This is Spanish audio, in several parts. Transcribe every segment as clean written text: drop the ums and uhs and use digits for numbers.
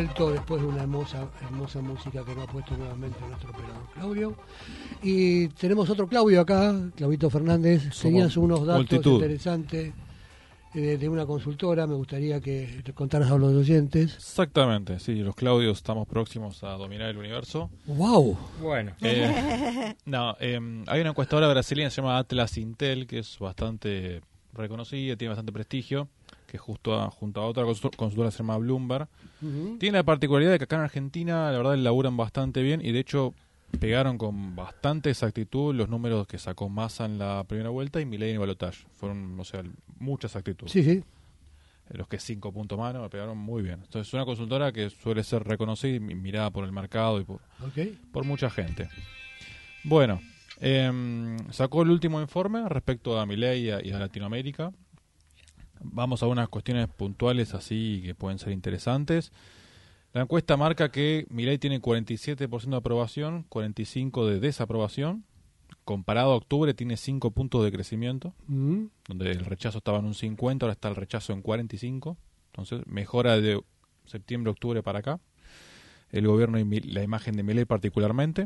vuelto después de una hermosa música que nos ha puesto nuevamente nuestro operador Claudio. Y tenemos otro Claudio acá, Claudito Fernández. Tenías unos datos interesantes de una consultora, me gustaría que te contaras a los oyentes. Exactamente, sí, los Claudios estamos próximos a dominar el universo. ¡Wow! Bueno, hay una encuestadora brasileña que se llama Atlas Intel, que es bastante reconocida, tiene bastante prestigio, que junto a otra consultora se llama Bloomberg. Tiene la particularidad de que acá en Argentina, la verdad, laburan bastante bien y de hecho pegaron con bastante exactitud los números que sacó Massa en la primera vuelta y Milei en el balotaje. Fueron, mucha exactitud. Sí. Los que 5 puntos más, me pegaron muy bien. Entonces es una consultora que suele ser reconocida y mirada por el mercado y por mucha gente. Bueno, sacó el último informe respecto a Milei y a Latinoamérica. Vamos a unas cuestiones puntuales así que pueden ser interesantes. La encuesta marca que Milei tiene 47% de aprobación, 45% de desaprobación. Comparado a octubre tiene 5 puntos de crecimiento, donde el rechazo estaba en un 50, ahora está el rechazo en 45. Entonces mejora de septiembre a octubre para acá. El gobierno y la imagen de Milei particularmente.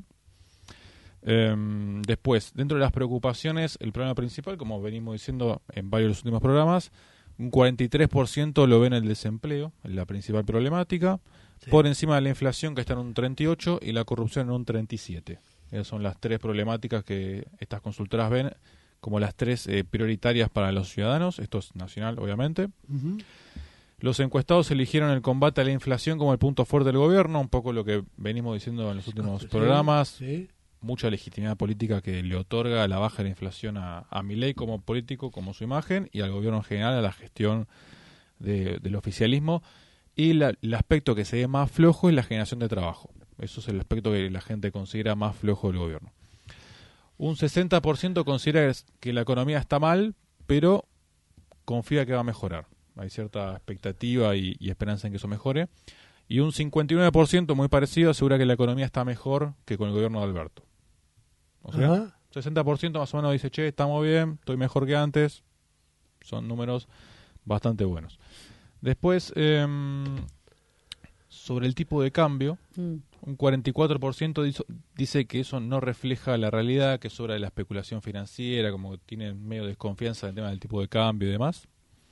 Después, dentro de las preocupaciones, el problema principal, como venimos diciendo en varios de los últimos programas, un 43% lo ven el desempleo, la principal problemática, por encima de la inflación que está en un 38% y la corrupción en un 37%. Esas son las tres problemáticas que estas consultoras ven como las tres prioritarias para los ciudadanos. Esto es nacional, obviamente. Los encuestados eligieron el combate a la inflación como el punto fuerte del gobierno, un poco lo que venimos diciendo en los últimos programas. Mucha legitimidad política que le otorga la baja de la inflación a Milei como político, como su imagen, y al gobierno en general, a la gestión del oficialismo. Y el aspecto que se ve más flojo es la generación de trabajo. Eso es el aspecto que la gente considera más flojo del gobierno. Un 60% considera que la economía está mal, pero confía que va a mejorar. Hay cierta expectativa y esperanza en que eso mejore. Y un 59%, muy parecido, asegura que la economía está mejor que con el gobierno de Alberto. O sea, 60% más o menos dice, che, estamos bien, estoy mejor que antes. Son números bastante buenos. Después, sobre el tipo de cambio, un 44% dice que eso no refleja la realidad, que es obra de la especulación financiera, como que tienen medio desconfianza en el tema del tipo de cambio y demás.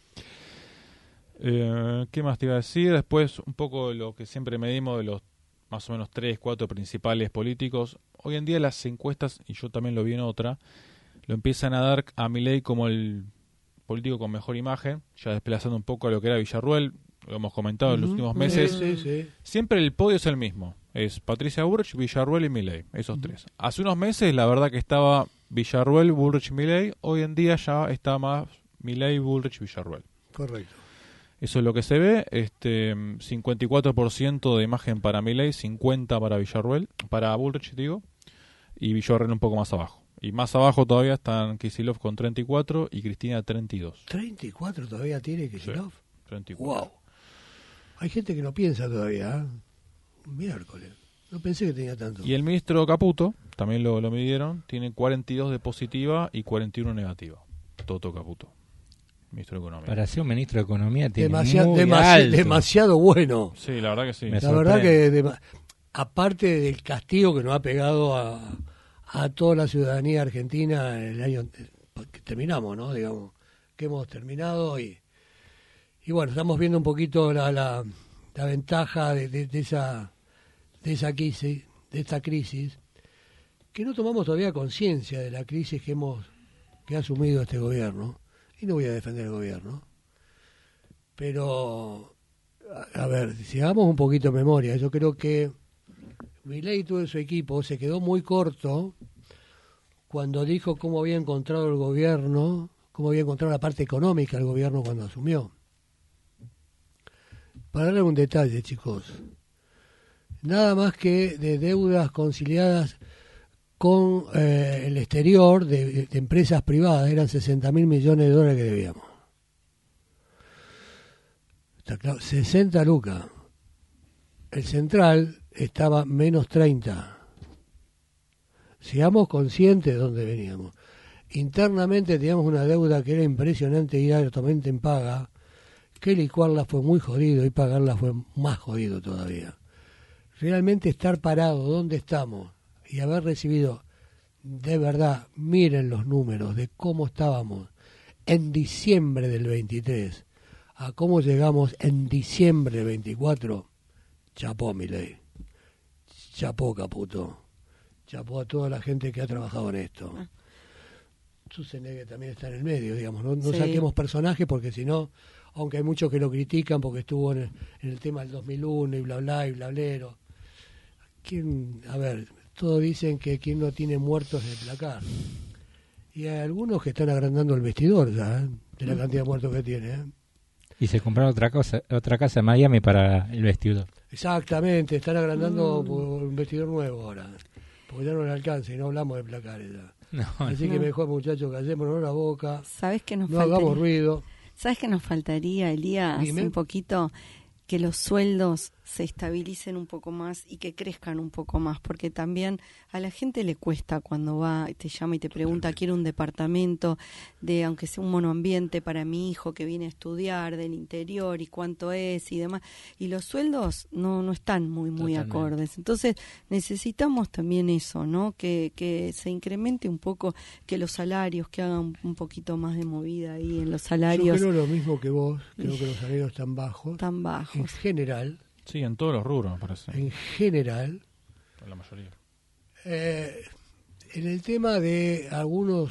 ¿Qué más te iba a decir? Después, un poco lo que siempre medimos de los más o menos 3, 4 principales políticos. Hoy en día las encuestas, y yo también lo vi en otra, lo empiezan a dar a Milei como el político con mejor imagen, ya desplazando un poco a lo que era Villarruel. Lo hemos comentado en los últimos meses. Siempre el podio es el mismo. Es Patricia Bullrich, Villarruel y Milei. Esos tres. Hace unos meses la verdad que estaba Villarruel, Bullrich, Milei. Hoy en día ya está más Milei, Bullrich, Villarruel. Correcto. Eso es lo que se ve. 54% de imagen para Milei, 50% para Villarruel, para Bullrich digo, y Villarruel un poco más abajo. Y más abajo todavía están Kicillof con 34 y Cristina 32. ¿34 todavía tiene Kicillof? Sí, 34. ¡Wow! Hay gente que no piensa todavía. Miércoles. No pensé que tenía tanto. Y el ministro Caputo, también lo midieron, tiene 42 de positiva y 41 negativa. Toto Caputo, ministro de Economía. Para ser un ministro de Economía tiene demasiado bueno. Sí, la verdad que sí. La verdad que aparte del castigo que nos ha pegado a toda la ciudadanía argentina el año que terminamos, ¿no? Digamos, que hemos terminado y bueno, estamos viendo un poquito la ventaja de esa crisis, de esta crisis, que no tomamos todavía conciencia de la crisis que ha asumido este gobierno. Y no voy a defender el gobierno, pero a ver, si hagamos un poquito de memoria, yo creo que Milei y todo su equipo se quedó muy corto cuando dijo cómo había encontrado el gobierno, cómo había encontrado la parte económica del gobierno cuando asumió. Para darle un detalle, chicos, nada más que de deudas conciliadas con el exterior de empresas privadas, eran 60.000 millones de dólares que debíamos. Está claro, 60 lucas. El central estaba menos 30. Seamos conscientes de dónde veníamos. Internamente teníamos una deuda que era impresionante y altamente en paga, que licuarla fue muy jodido y pagarla fue más jodido todavía. Realmente estar parado donde estamos y haber recibido, de verdad, miren los números de cómo estábamos en diciembre del 23 a cómo llegamos en diciembre del 24, chapó Milei, chapó Caputo, chapó a toda la gente que ha trabajado en esto. Schwarzenegger también está en el medio, digamos, no Sí. saquemos personajes porque si no, aunque hay muchos que lo critican porque estuvo en el tema del 2001 y bla bla y blablero. A ver, todos dicen que quien no tiene muertos de placar. Y hay algunos que están agrandando el vestidor ya, de la cantidad de muertos que tiene. Y se compraron otra casa en Miami para el vestidor. Exactamente, están agrandando un vestidor nuevo ahora. Porque ya no le alcanza y no hablamos de placares ya. No, Así que mejor, muchachos, callémonos la boca, ¿Sabes qué nos no faltaría? hagamos ruido. ¿Sabes qué nos faltaría, Elías? Dime. Un poquito que los sueldos se estabilicen un poco más y que crezcan un poco más, porque también a la gente le cuesta cuando va, te llama y te pregunta, quiero un departamento de, aunque sea un monoambiente para mi hijo que viene a estudiar del interior y cuánto es y demás, y los sueldos no están muy Totalmente. acordes. Entonces necesitamos también eso, ¿no? Que se incremente un poco, que los salarios, que hagan un poquito más de movida ahí en los Yo salarios creo lo mismo que vos, creo que los salarios están bajos. tan bajos. En general, Sí, en todos los rubros, me parece. en general, En la mayoría. en el tema de algunos,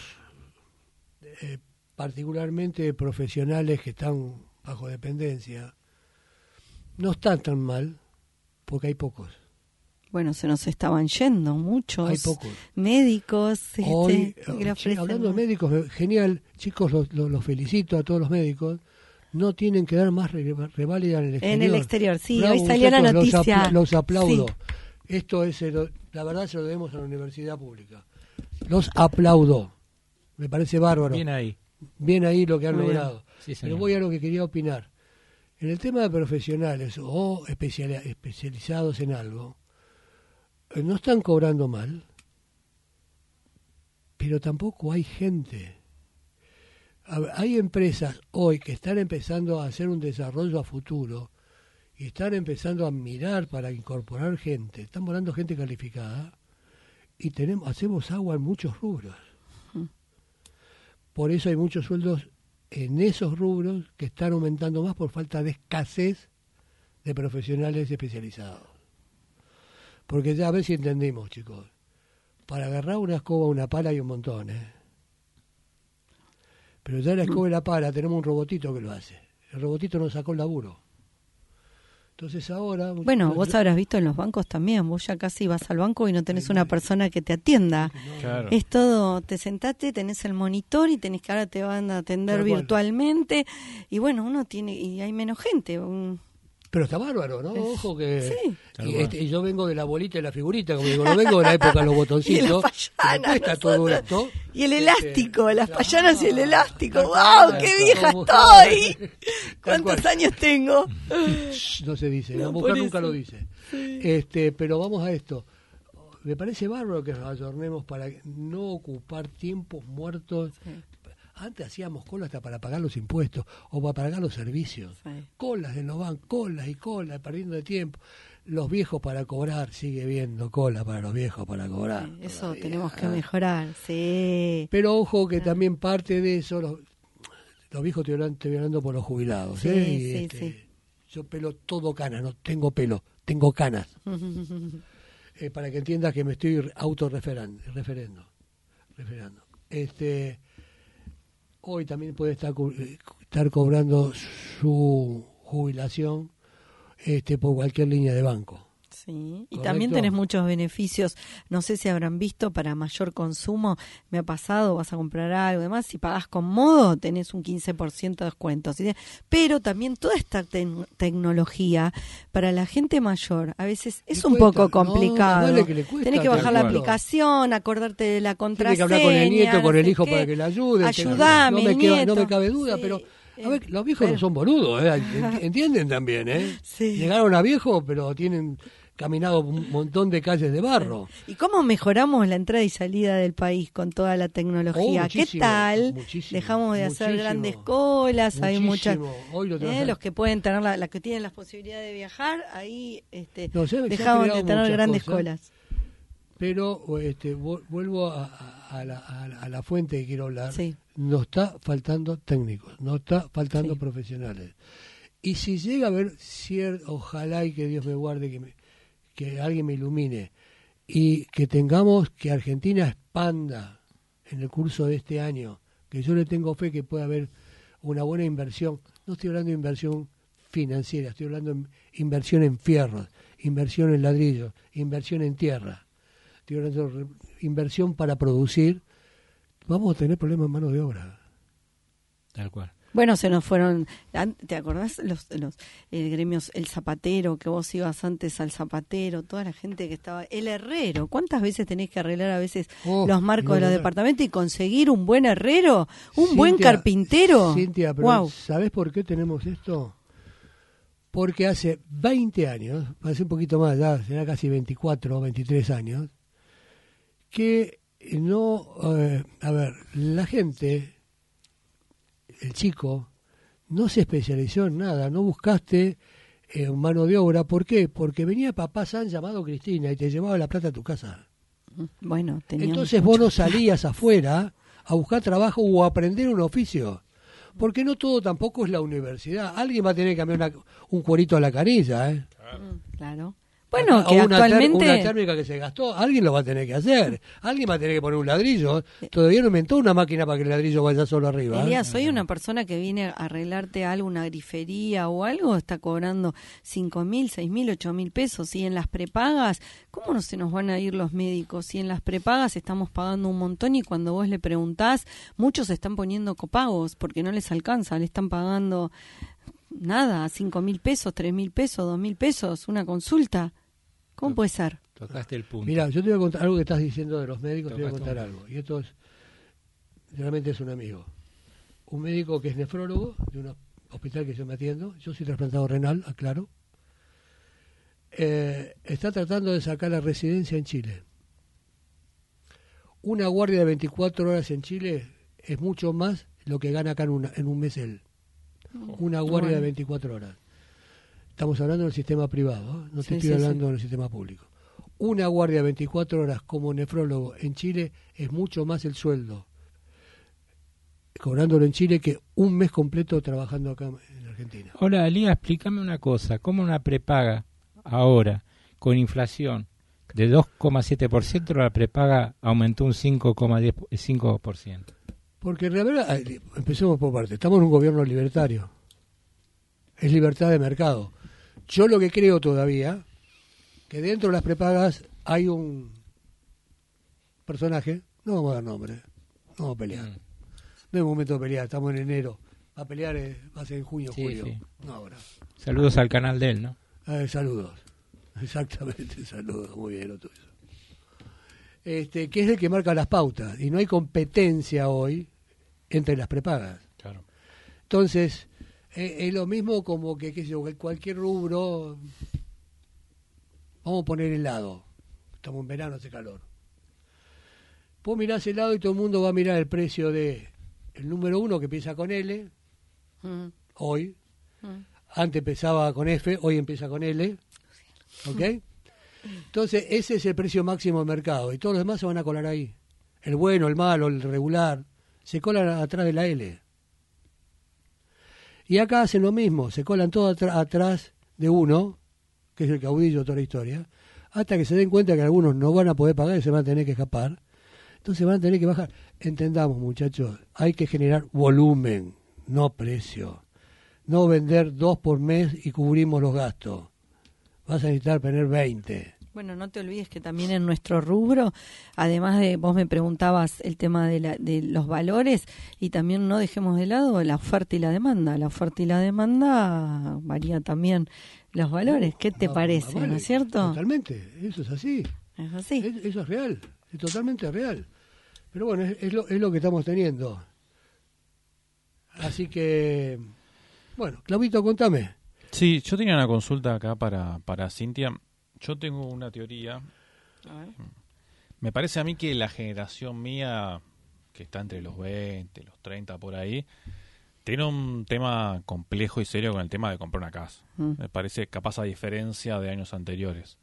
particularmente profesionales que están bajo dependencia, no están tan mal, porque hay pocos. Bueno, se nos estaban yendo muchos Hay pocos. médicos. Hoy, que le ofrecen hablando de más. médicos, genial, chicos, los felicito a todos los médicos. No tienen que dar más reválida en el exterior. En el exterior, sí, Bravo, hoy salió la muchachos, noticia. Los aplaudo. Sí. Esto es, la verdad se lo debemos a la universidad pública. Los aplaudo. Me parece bárbaro. Bien ahí. Bien ahí lo que han Muy bien. logrado. Sí, Pero señor. voy a lo que quería opinar. En el tema de profesionales o especializados en algo, no están cobrando mal, pero tampoco hay gente. Hay empresas hoy que están empezando a hacer un desarrollo a futuro y están empezando a mirar para incorporar gente. Están volando gente calificada y hacemos agua en muchos rubros. Por eso hay muchos sueldos en esos rubros que están aumentando más por falta de escasez de profesionales especializados. Porque ya a ver si entendimos, chicos. Para agarrar una escoba, una pala hay un montón, Pero ya la escoba y la pala tenemos un robotito que lo hace. El robotito nos sacó el laburo. Entonces ahora... Bueno, vos habrás visto en los bancos también. Vos ya casi vas al banco y no tenés una persona que te atienda. Claro. Es todo, te sentaste, tenés el monitor y tenés que ahora te van a atender Tal cual. virtualmente. Y bueno, uno tiene, y hay menos gente. Pero está bárbaro, ¿no? Ojo que... Sí. Y yo vengo de la bolita y la figurita, como digo, no vengo de la época de los botoncitos. Y las payanas, que me cuesta todo nosotros. esto. Y el elástico, las payanas y el elástico. tal ¡Wow! cual, ¡Qué tal vieja cual. estoy! Tal ¿Cuántos cual. años tengo? No se dice, la No, mujer por nunca eso. lo dice. Pero vamos a esto. Me parece bárbaro que nos ayornemos para no ocupar tiempos muertos. Antes hacíamos cola hasta para pagar los impuestos o para pagar los servicios. Sí. Colas en los bancos, colas y colas, perdiendo de tiempo. Los viejos para cobrar, sigue viendo cola para los viejos para cobrar. Eso todavía. tenemos que mejorar, sí. Pero ojo que también parte de eso, los viejos estoy hablando por los jubilados. Sí, Y, sí, sí. Yo pelo todo canas, no tengo pelo, tengo canas. Para que entiendas que me estoy referendo. Hoy también puede estar cobrando su jubilación por cualquier línea de banco. Sí, y ¿Correcto? también tenés muchos beneficios, no sé si habrán visto, para mayor consumo, me ha pasado, vas a comprar algo y demás, si pagás con Modo tenés un 15% de descuento, ¿sí? Pero también toda esta tecnología para la gente mayor a veces es Le un cuesta, poco no, complicado, vale que le cuesta, tenés que bajar la tal cual. aplicación, acordarte de la Tiene contraseña, que hablar con el nieto, con no el sé hijo qué. para que le ayude. Ayudame, no nieto. me cabe duda, Sí. pero a ver, los viejos no son boludos, entienden también, Sí. Llegaron a viejo, pero tienen caminado un montón de calles de barro. ¿Y cómo mejoramos la entrada y salida del país con toda la tecnología? ¿Qué tal? Dejamos de hacer grandes colas, hay muchas. Los que pueden tener las que tienen las posibilidades de viajar, ahí dejamos de tener grandes colas. Pero vuelvo a la fuente que quiero hablar. Sí. Nos está faltando técnicos, nos está faltando profesionales. Y si llega a haber ojalá y que Dios me guarde, que alguien me ilumine, y que tengamos que Argentina expanda en el curso de este año, que yo le tengo fe que pueda haber una buena inversión. No estoy hablando de inversión financiera, estoy hablando de inversión en fierros, inversión en ladrillos, inversión en tierra. Estoy hablando de inversión para producir. Vamos a tener problemas en mano de obra. Tal cual. Bueno, se nos fueron, ¿te acordás los gremios, el zapatero, que vos ibas antes al zapatero, toda la gente que estaba, el herrero? ¿Cuántas veces tenés que arreglar a veces los marcos de los departamentos y conseguir un buen herrero, buen carpintero? Cintia, pero ¿sabés por qué tenemos esto? Porque hace 20 años, hace un poquito más, ya será casi 24 o 23 años, que la gente, el chico, no se especializó en nada, no buscaste mano de obra. ¿Por qué? Porque venía papá San llamado Cristina y te llevaba la plata a tu casa. Bueno, entonces vos no salías afuera a buscar trabajo o a aprender un oficio. Porque no todo tampoco es la universidad. Alguien va a tener que cambiar un cuerito a la canilla, ¿eh? Claro. Bueno, que actualmente... Una térmica que se gastó, alguien lo va a tener que hacer. Alguien va a tener que poner un ladrillo. Todavía no inventó una máquina para que el ladrillo vaya solo arriba. Elías, soy una persona que viene a arreglarte algo, una grifería o algo, está cobrando 5.000, 6.000, 8.000 pesos. Y en las prepagas, ¿cómo no se nos van a ir los médicos? Y en las prepagas estamos pagando un montón y cuando vos le preguntás, muchos están poniendo copagos porque no les alcanza, le están pagando nada, 5.000 pesos, 3.000 pesos, 2.000 pesos, una consulta. ¿Cómo puede ser? Tocaste el punto. Mira, yo te voy a contar algo que estás diciendo de los médicos, te voy a contar algo. Y esto realmente es un amigo. Un médico que es nefrólogo de un hospital que yo me atiendo. Yo soy trasplantado renal, aclaro. Está tratando de sacar la residencia en Chile. Una guardia de 24 horas en Chile es mucho más lo que gana acá en un mes él. Una guardia de 24 horas. Estamos hablando del sistema privado, no te estoy hablando del sistema público. Una guardia de 24 horas como nefrólogo en Chile es mucho más el sueldo, cobrándolo en Chile, que un mes completo trabajando acá en Argentina. Hola, Elías, explícame una cosa. ¿Cómo una prepaga ahora, con inflación de 2,7%, la prepaga aumentó un 5,5%? Porque en realidad, empecemos por parte, estamos en un gobierno libertario. Es libertad de mercado. Yo lo que creo todavía, que dentro de las prepagas hay un personaje, no vamos a dar nombre, no vamos a pelear. No es momento de pelear, estamos en enero. Va a pelear va a ser en junio, julio, no ahora. Saludos al canal de él, ¿no? Saludos, exactamente, saludos, muy bien lo tuyo. Que es el que marca las pautas, y no hay competencia hoy entre las prepagas. Claro. Entonces, es lo mismo como que, qué sé yo, cualquier rubro. Vamos a poner helado. Estamos en verano, hace calor. Vos mirás helado y todo el mundo va a mirar el precio de el número 1, que empieza con L, hoy. Antes empezaba con F, hoy empieza con L. ¿Ok? Entonces, ese es el precio máximo del mercado. Y todos los demás se van a colar ahí. El bueno, el malo, el regular. Se colan atrás de la L. Y acá hacen lo mismo, se colan todos atrás de uno, que es el caudillo de toda la historia, hasta que se den cuenta que algunos no van a poder pagar y se van a tener que escapar. Entonces van a tener que bajar. Entendamos, muchachos, hay que generar volumen, no precio. No vender 2 por mes y cubrimos los gastos. Vas a necesitar tener 20. Bueno, no te olvides que también en nuestro rubro, además de, vos me preguntabas el tema de los valores, y también no dejemos de lado la oferta y la demanda. La oferta y la demanda varía también los valores. ¿Qué te parece? Vale, ¿no es cierto? Totalmente, eso es así. Es así. Eso es real, es totalmente real. Pero bueno, es lo que estamos teniendo. Así que, bueno, Claudito, contame. Sí, yo tenía una consulta acá para Cintia. Yo tengo una teoría. A ver. Me parece a mí que la generación mía, que está entre los 20, los 30 por ahí, tiene un tema complejo y serio con el tema de comprar una casa. Me parece capaz a diferencia de años anteriores.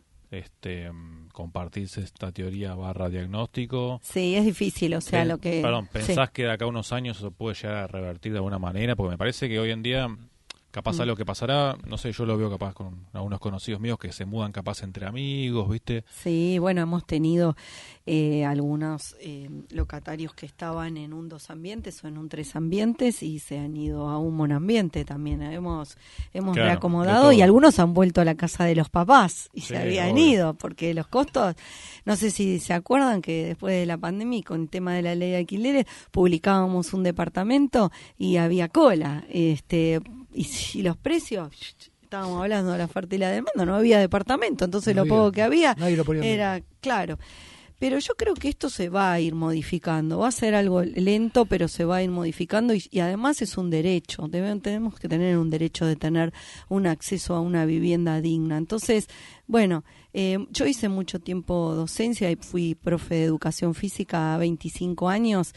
Compartirse esta teoría / diagnóstico. Sí, es difícil, o sea, ¿Pensás sí. que de acá a unos años se puede llegar a revertir de alguna manera? Porque me parece que hoy en día, capaz algo que pasará, no sé, yo lo veo capaz con algunos conocidos míos que se mudan capaz entre amigos, ¿viste? Sí, bueno, hemos tenido algunos locatarios que estaban en un 2 ambientes o en un 3 ambientes y se han ido a un monoambiente también. Hemos Claro, reacomodado y algunos han vuelto a la casa de los papás y Sí, se habían obvio. ido porque los costos, no sé si se acuerdan que después de la pandemia y con el tema de la ley de alquileres publicábamos un departamento y había cola, y si los precios... Estábamos hablando de la oferta y la demanda, no había departamento, entonces No lo poco había. que había Nadie lo ponía en era, claro. Pero yo creo que esto se va a ir modificando, va a ser algo lento, pero se va a ir modificando y además es un derecho, tenemos que tener un derecho de tener un acceso a una vivienda digna. Entonces, bueno, yo hice mucho tiempo docencia y fui profe de educación física a 25 años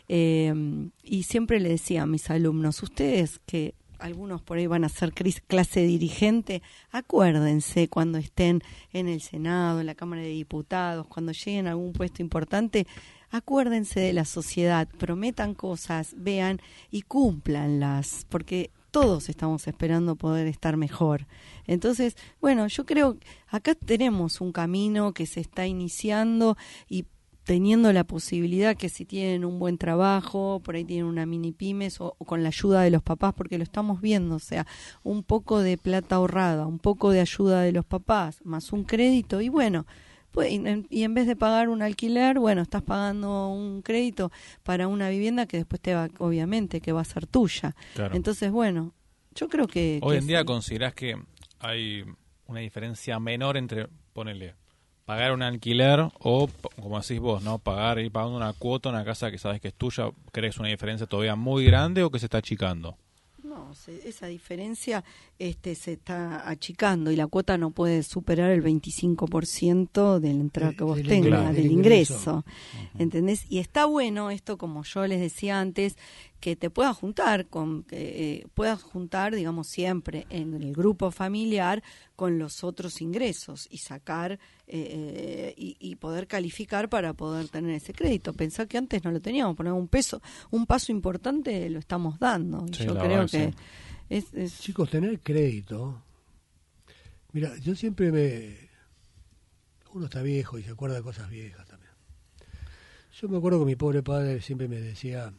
y siempre le decía a mis alumnos, ustedes que algunos por ahí van a ser clase dirigente, acuérdense cuando estén en el Senado, en la Cámara de Diputados, cuando lleguen a algún puesto importante, acuérdense de la sociedad, prometan cosas, vean y cúmplanlas, porque todos estamos esperando poder estar mejor. Entonces, bueno, yo creo que acá tenemos un camino que se está iniciando y teniendo la posibilidad que si tienen un buen trabajo, por ahí tienen una mini pymes o con la ayuda de los papás, porque lo estamos viendo, o sea, un poco de plata ahorrada, un poco de ayuda de los papás, más un crédito y bueno, pues, y en vez de pagar un alquiler, bueno, estás pagando un crédito para una vivienda que después te va, obviamente, que va a ser tuya. Claro. Entonces, bueno, yo creo que... Hoy que en día sí. considerás que hay una diferencia menor entre, ponele, pagar un alquiler o, como decís vos, ¿no? Ir pagando una cuota en una casa que sabes que es tuya. ¿Crees una diferencia todavía muy grande o que se está achicando? No, esa diferencia se está achicando y la cuota no puede superar el 25% de la entrada que vos Del tengas, ingreso. del ingreso. ¿Entendés? Y está bueno esto, como yo les decía antes, que te puedas juntar, digamos, siempre en el grupo familiar con los otros ingresos y sacar y poder calificar para poder tener ese crédito. Pensá que antes no lo teníamos, poner un paso importante lo estamos dando. Sí, Yo la creo verdad que sí. es Chicos, tener crédito. Mira, yo siempre uno está viejo y se acuerda de cosas viejas también. Yo me acuerdo que mi pobre padre siempre me decía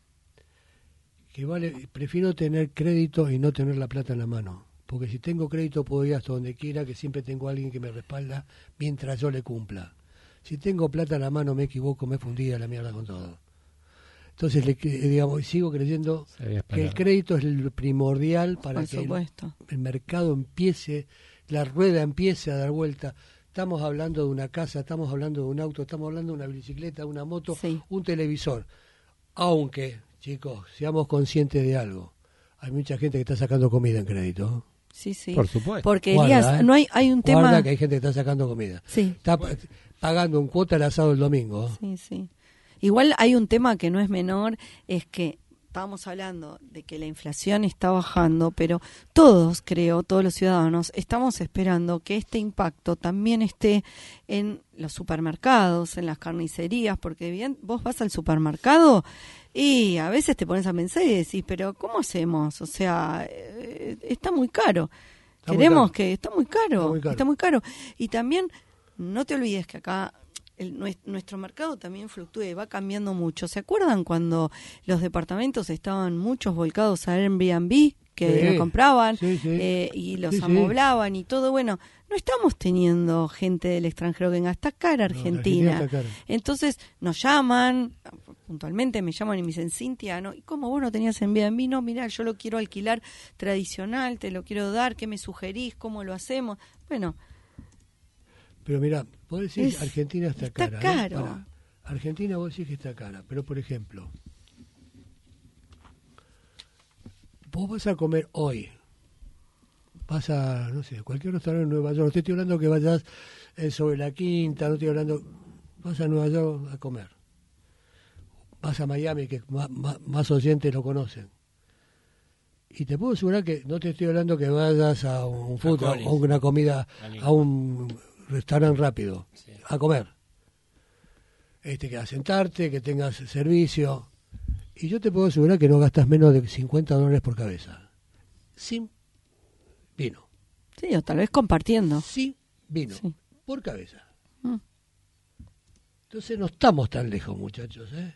que prefiero tener crédito y no tener la plata en la mano. Porque si tengo crédito puedo ir hasta donde quiera, que siempre tengo a alguien que me respalda mientras yo le cumpla. Si tengo plata en la mano me equivoco, me fundía la mierda con todo. Entonces, sigo creyendo que el crédito es el primordial para por que supuesto. el mercado empiece, la rueda empiece a dar vuelta. Estamos hablando de una casa, estamos hablando de un auto, estamos hablando de una bicicleta, una moto, Sí. un televisor. Aunque, chicos, seamos conscientes de algo. Hay mucha gente que está sacando comida en crédito. Sí, sí. Por supuesto. Porque Guarda, Elías, no hay un Guarda tema. que hay gente que está sacando comida. Sí. Está pagando un cuota el asado el domingo. Sí, sí. Igual hay un tema que no es menor, es que estábamos hablando de que la inflación está bajando, pero todos los ciudadanos, estamos esperando que este impacto también esté en los supermercados, en las carnicerías, porque bien, vos vas al supermercado y a veces te pones a pensar y decís, pero ¿cómo hacemos? O sea, está muy caro. Está muy Queremos caro. que está muy caro, Está muy caro. Y también no te olvides que acá nuestro mercado también fluctúa y va cambiando mucho. ¿Se acuerdan cuando los departamentos estaban muchos volcados a Airbnb? Que Sí, lo compraban sí, sí. y los Sí, sí. amoblaban y todo. Bueno, no estamos teniendo gente del extranjero que venga. Está cara Argentina. Argentina está cara. Entonces nos llaman, puntualmente me llaman y me dicen, Cintia, ¿no? ¿Y cómo vos no tenías Airbnb? No, mirá, yo lo quiero alquilar tradicional, te lo quiero dar, ¿qué me sugerís? ¿Cómo lo hacemos? Bueno, Pero mira, vos decís Argentina está cara. caro. Pará. Argentina vos decís que está cara, pero por ejemplo, vos vas a comer hoy vas a, no sé, cualquier restaurante en Nueva York, no te estoy hablando que vayas sobre la Quinta, no estoy hablando, vas a Nueva York a comer. Vas a Miami, que más oyentes lo conocen. Y te puedo asegurar que no te estoy hablando que vayas a un food, a una comida, a un restaurante rápido, sí, a comer. Que a sentarte, que tengas servicio. Y yo te puedo asegurar que no gastas menos de $50 por cabeza. Sin vino. Sí, o tal vez compartiendo. Sin vino, sí, por cabeza. Entonces no estamos tan lejos, muchachos, ¿eh?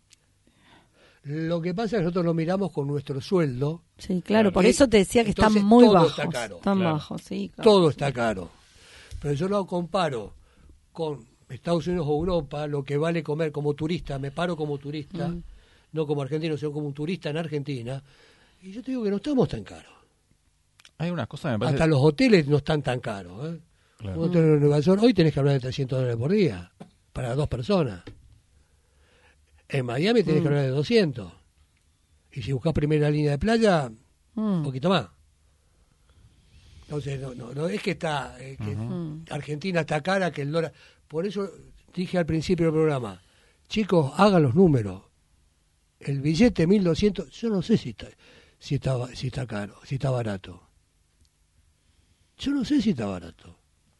Lo que pasa es que nosotros lo miramos con nuestro sueldo. Sí, claro, por eso te decía que están muy bajos. Está caro. Están bajos, sí. Claro. Todo está caro. Pero yo lo comparo con Estados Unidos o Europa, lo que vale comer como turista, me paro como turista, no como argentino, sino como un turista en Argentina, y yo te digo que no estamos tan caros. Hay unas cosas, me parece... Hasta los hoteles no están tan caros, ¿eh? Claro. Un hotel en Nueva York, hoy tenés que hablar de $300 por día, para 2 personas. En Miami tenés que hablar de 200. Y si buscas primera línea de playa, un poquito más. Entonces, no es que está que Argentina está cara, que el dólar... Por eso dije al principio del programa, chicos, hagan los números. El billete 1.200, yo no sé si está caro, si está barato. Yo no sé si está barato.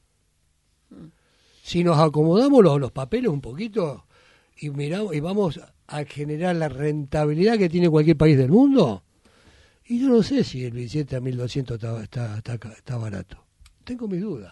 Si nos acomodamos los papeles un poquito y miramos y vamos a generar la rentabilidad que tiene cualquier país del mundo, y yo no sé si el billete a 1.200 está barato. Tengo mis dudas.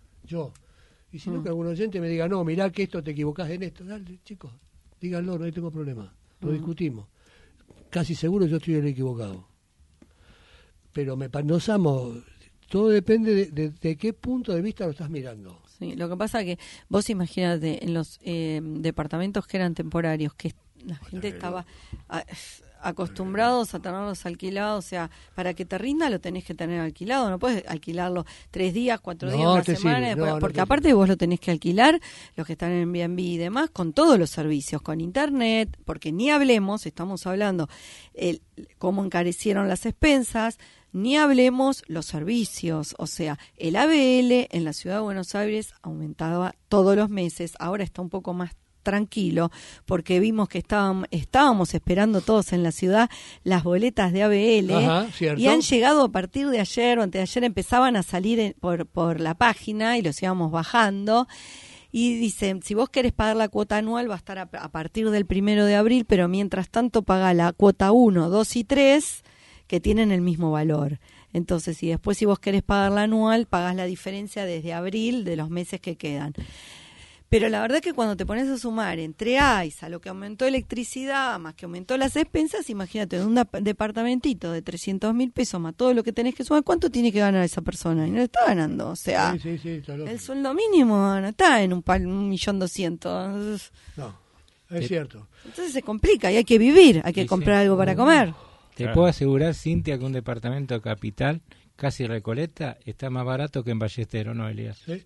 Y si no, que algún oyente me diga, no, mirá que esto te equivocás en esto. Dale, chicos, díganlo, no tengo problema. Lo discutimos. Casi seguro yo estoy el equivocado. Pero no somos... Todo depende de qué punto de vista lo estás mirando. Sí, lo que pasa es que vos imagínate en los departamentos que eran temporarios, que la gente estaba acostumbrados a tenerlos alquilados, o sea, para que te rinda lo tenés que tener alquilado, no puedes alquilarlo 3 días, 4 días, una semana, porque aparte vos lo tenés que alquilar, los que están en Airbnb y demás, con todos los servicios, con internet, porque ni hablemos, estamos hablando cómo encarecieron las expensas, ni hablemos los servicios, o sea, el ABL en la ciudad de Buenos Aires aumentaba todos los meses, ahora está un poco más tranquilo, porque vimos que estábamos esperando todos en la ciudad las boletas de ABL. Ajá, y han llegado a partir de ayer o antes de ayer, empezaban a salir por la página y los íbamos bajando. Y dicen, si vos querés pagar la cuota anual va a estar a partir del 1 de abril, pero mientras tanto paga la cuota 1, 2 y 3, que tienen el mismo valor. Entonces, y después si vos querés pagar la anual, pagás la diferencia desde abril de los meses que quedan. Pero la verdad que cuando te pones a sumar entre AISA, lo que aumentó electricidad, más que aumentó las expensas, imagínate, en un departamentito de 300.000 pesos, más todo lo que tenés que sumar, ¿cuánto tiene que ganar esa persona? Y no lo está ganando, o sea, sí, el sueldo mínimo no está en 1.200.000. No, es cierto. Entonces se complica y hay que vivir, hay que comprar algo para comer. Te puedo asegurar, Cintia, que un departamento capital, casi Recoleta, está más barato que en Ballesteros, ¿no, Elías? Sí,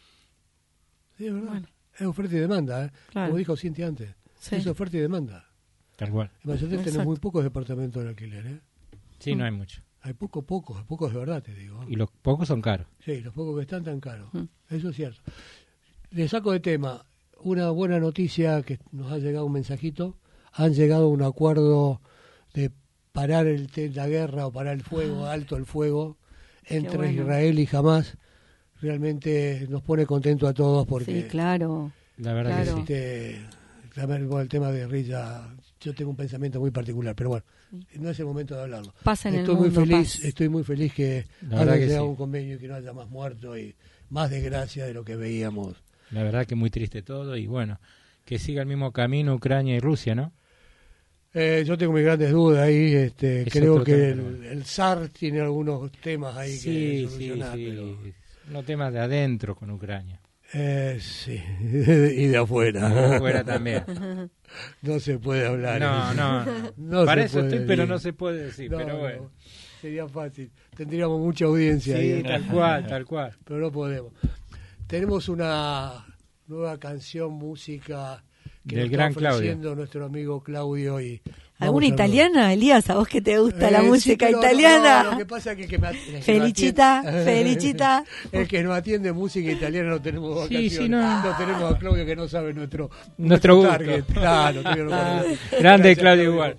es verdad. Bueno. Es oferta y demanda, claro. Como dijo Cintia antes. Sí. Es oferta y demanda. Tal cual. En Ballesteros tenemos muy pocos departamentos en alquiler, Sí, no hay mucho. Hay pocos de verdad, te digo. Y los pocos son caros. Sí, los pocos que están tan caros. Eso es cierto. Le saco de tema una buena noticia que nos ha llegado un mensajito. Han llegado a un acuerdo de parar la guerra o parar el fuego, alto el fuego, entre Israel y Hamás. Realmente nos pone contento a todos porque... Sí, claro. La verdad claro. que sí. El tema de guerrilla, yo tengo un pensamiento muy particular, pero bueno, no es el momento de hablarlo. Pasa en el mundo, estoy muy feliz que haya llegado un convenio y que no haya más muertos y más desgracia de lo que veíamos. La verdad que muy triste todo y bueno, que siga el mismo camino Ucrania y Rusia, ¿no? Yo tengo mis grandes dudas ahí, creo que el zar tiene algunos temas ahí que solucionar. Sí. Pero... No temas de adentro con Ucrania. Sí, y de afuera. De afuera también. No se puede hablar. No para eso estoy, pero no se puede decir. Pero bueno. Sería fácil. Tendríamos mucha audiencia. Sí, ahí, tal cual. Pero no podemos. Tenemos una nueva canción, música que del nos gran está ofreciendo Claudio. Nuestro amigo Claudio y ¿Alguna Vamos a ver. italiana, Elías? ¿A vos que te gusta la Sí, música pero italiana? no, lo que pasa es que Felicita, atiende- felicita. El que nos atiende música italiana no tenemos Sí, vacaciones. sí, no. No tenemos a Claudio que no sabe nuestro gusto. target. Claro, Claudio no conoce. Grande, Gracias, Claudio, igual.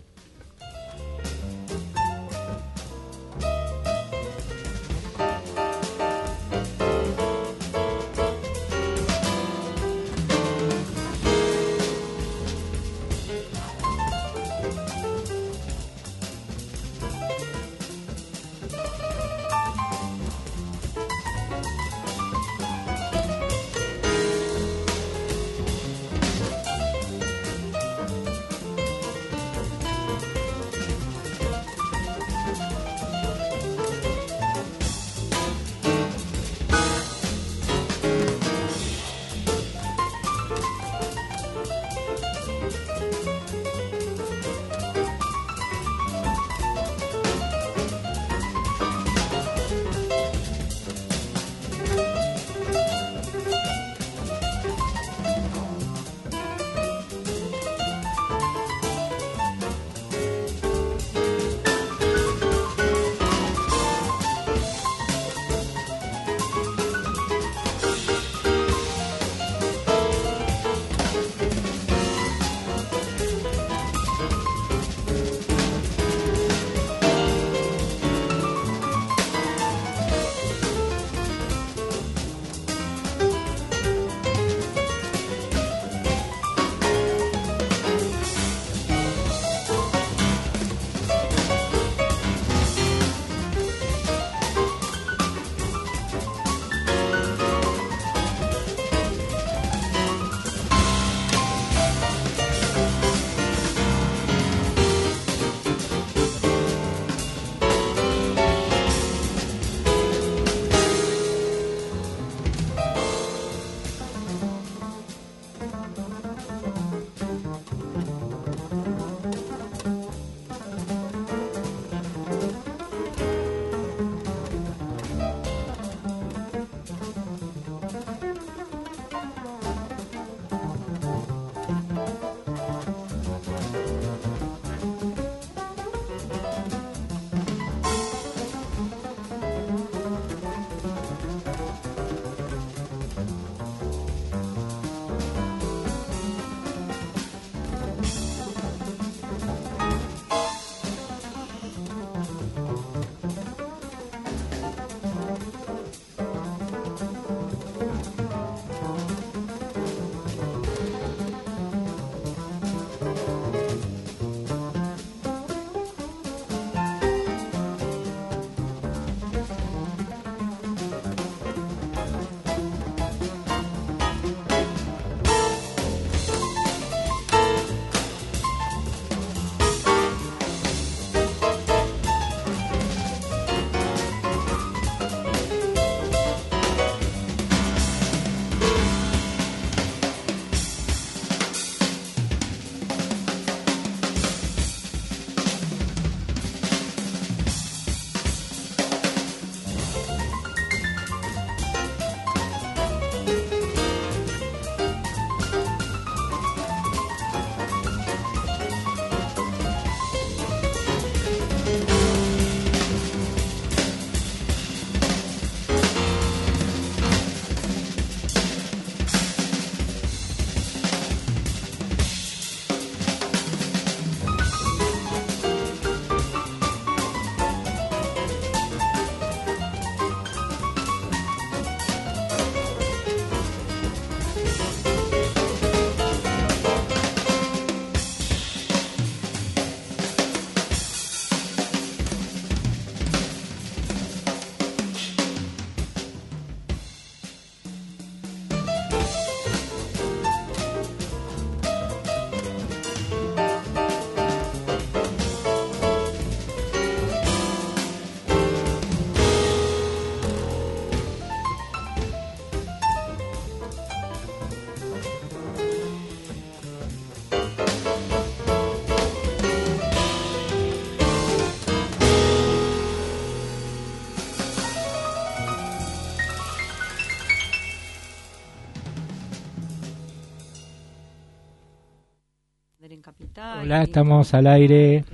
Capital. Hola, estamos al aire.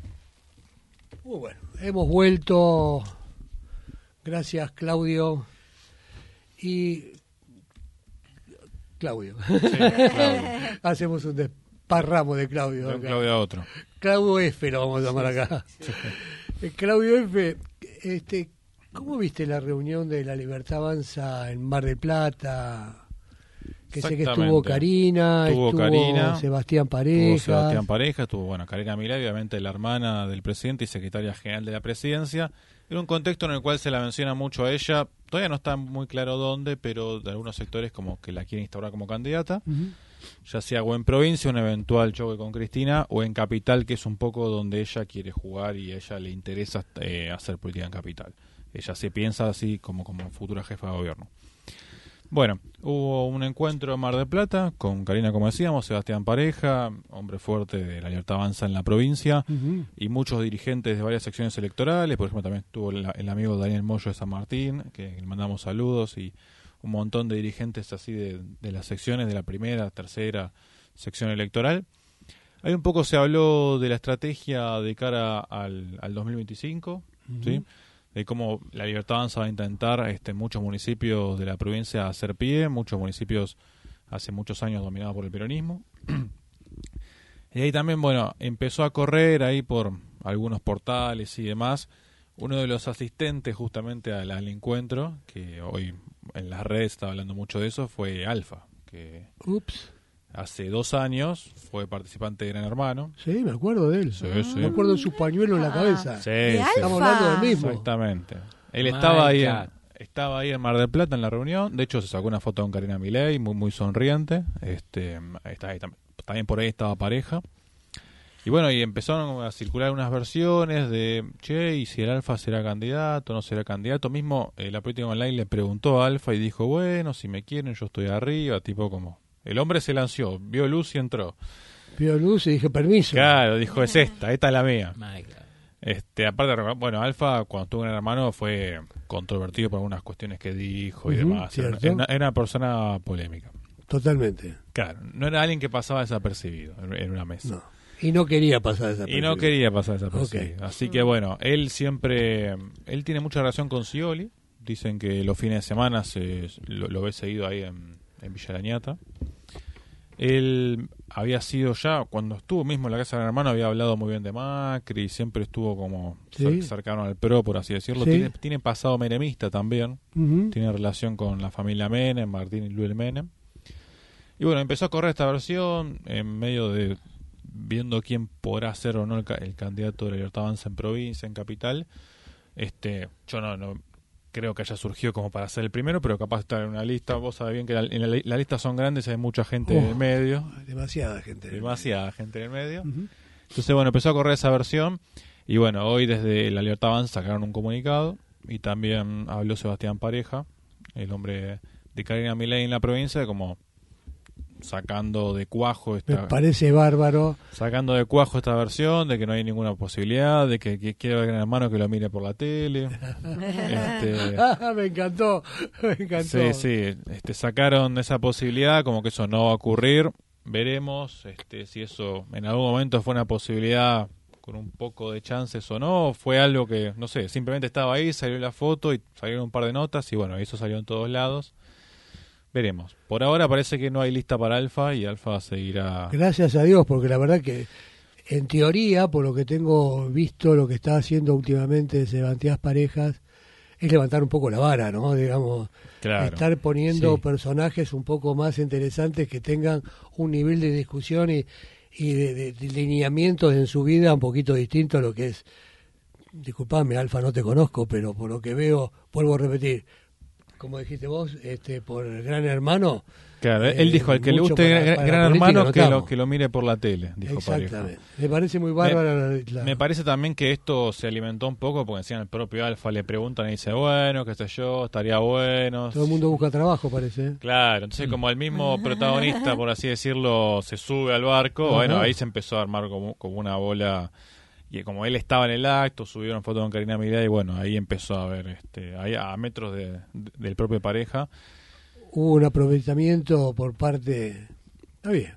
Muy bueno, hemos vuelto. Gracias, Claudio. Y Claudio. Sí, Claudio. Hacemos un desparramo de Claudio. De un acá. Claudio a otro. Claudio F lo vamos a llamar acá. Claudio F, ¿cómo viste la reunión de La Libertad Avanza en Mar del Plata? Que sé que estuvo Karina, estuvo Sebastián Pareja. Estuvo Karina Milei, obviamente la hermana del presidente y secretaria general de la presidencia, en un contexto en el cual se la menciona mucho a ella, todavía no está muy claro dónde, pero de algunos sectores como que la quieren instaurar como candidata, ya sea o en provincia, un eventual choque con Cristina, o en capital, que es un poco donde ella quiere jugar y a ella le interesa hacer política en capital. Ella se piensa así como futura jefa de gobierno. Bueno, hubo un encuentro en Mar del Plata con Karina, como decíamos, Sebastián Pareja, hombre fuerte de La Libertad Avanza en la provincia, y muchos dirigentes de varias secciones electorales. Por ejemplo, también estuvo el amigo Daniel Moyo de San Martín, que le mandamos saludos, y un montón de dirigentes así de las secciones de la primera, tercera sección electoral. Ahí un poco se habló de la estrategia de cara al 2025, ¿sí? De cómo La Libertad Avanza va a intentar muchos municipios de la provincia hacer pie, muchos municipios hace muchos años dominados por el peronismo. Y ahí también, empezó a correr ahí por algunos portales y demás, uno de los asistentes justamente al encuentro, que hoy en las redes está hablando mucho de eso, fue Alfa, que hace 2 años fue participante de Gran Hermano. Sí, me acuerdo de él. Sí. Me acuerdo de su pañuelo en la cabeza. Sí, estamos hablando del mismo. Exactamente. Él estaba ahí en Mar del Plata en la reunión. De hecho, se sacó una foto con Karina Milei, muy sonriente. También por ahí estaba Pareja. Y y empezaron a circular unas versiones de, y si el Alfa será candidato, no será candidato. Mismo la política online le preguntó a Alfa y dijo, bueno, si me quieren yo estoy arriba, tipo como... El hombre se lanzó, vio luz y entró. Vio luz y dije, permiso. Claro, dijo, esta es la mía. Aparte, Alfa, cuando estuvo en Gran Hermano, fue controvertido por algunas cuestiones que dijo y demás. Era una persona polémica. Totalmente. Claro, no era alguien que pasaba desapercibido en una mesa. No. Y no quería pasar desapercibido. Okay. Así que él tiene mucha relación con Scioli. Dicen que los fines de semana lo ve seguido ahí en Villa Lañata. Él había sido ya, cuando estuvo mismo en la casa de Gran Hermano, había hablado muy bien de Macri, siempre estuvo como cercano al PRO, por así decirlo. Tiene pasado menemista también, tiene relación con la familia Menem, Martín y Luis Menem. Y empezó a correr esta versión en medio de viendo quién podrá ser o no el candidato de La Libertad Avanza en provincia, en capital. Yo no creo que haya surgido como para ser el primero, pero capaz de estar en una lista. Vos sabés bien que en la lista son grandes, hay mucha gente en el medio. Demasiada gente en el medio. Entonces, empezó a correr esa versión. Y hoy desde La Libertad Avanza sacaron un comunicado. Y también habló Sebastián Pareja, el hombre de Karina Milei en la provincia, como sacando de cuajo me parece bárbaro, sacando de cuajo esta versión de que no hay ninguna posibilidad, de que quiere ver Gran Hermano que lo mire por la tele. Me encantó. Sí, sacaron esa posibilidad, como que eso no va a ocurrir. Veremos si eso en algún momento fue una posibilidad con un poco de chances o no, fue algo que, no sé, simplemente estaba ahí, salió la foto y salieron un par de notas y eso salió en todos lados. Veremos. Por ahora parece que no hay lista para Alfa y Alfa seguirá... Gracias a Dios, porque la verdad que en teoría, por lo que tengo visto, lo que está haciendo últimamente Sebastián Parejas es levantar un poco la vara, ¿no? Digamos, estar poniendo personajes un poco más interesantes que tengan un nivel de discusión y de lineamientos en su vida un poquito distinto a lo que es... Disculpame, Alfa, no te conozco, pero por lo que veo, vuelvo a repetir... Como dijiste vos, por el Gran Hermano. Claro, él dijo, al que le guste Gran Hermano, que lo mire por la tele, dijo Exactamente. Pareja. Me parece muy bárbaro. Me parece también que esto se alimentó un poco, porque decían el propio Alfa, le preguntan y dice, qué sé yo, estaría bueno. Todo el mundo busca trabajo, parece. Claro, entonces como el mismo protagonista, por así decirlo, se sube al barco, ahí se empezó a armar como una bola... Y como él estaba en el acto, subieron fotos con Karina Milei y ahí empezó a ver, ahí a metros del propio Pareja. Hubo un aprovechamiento por parte... Está bien,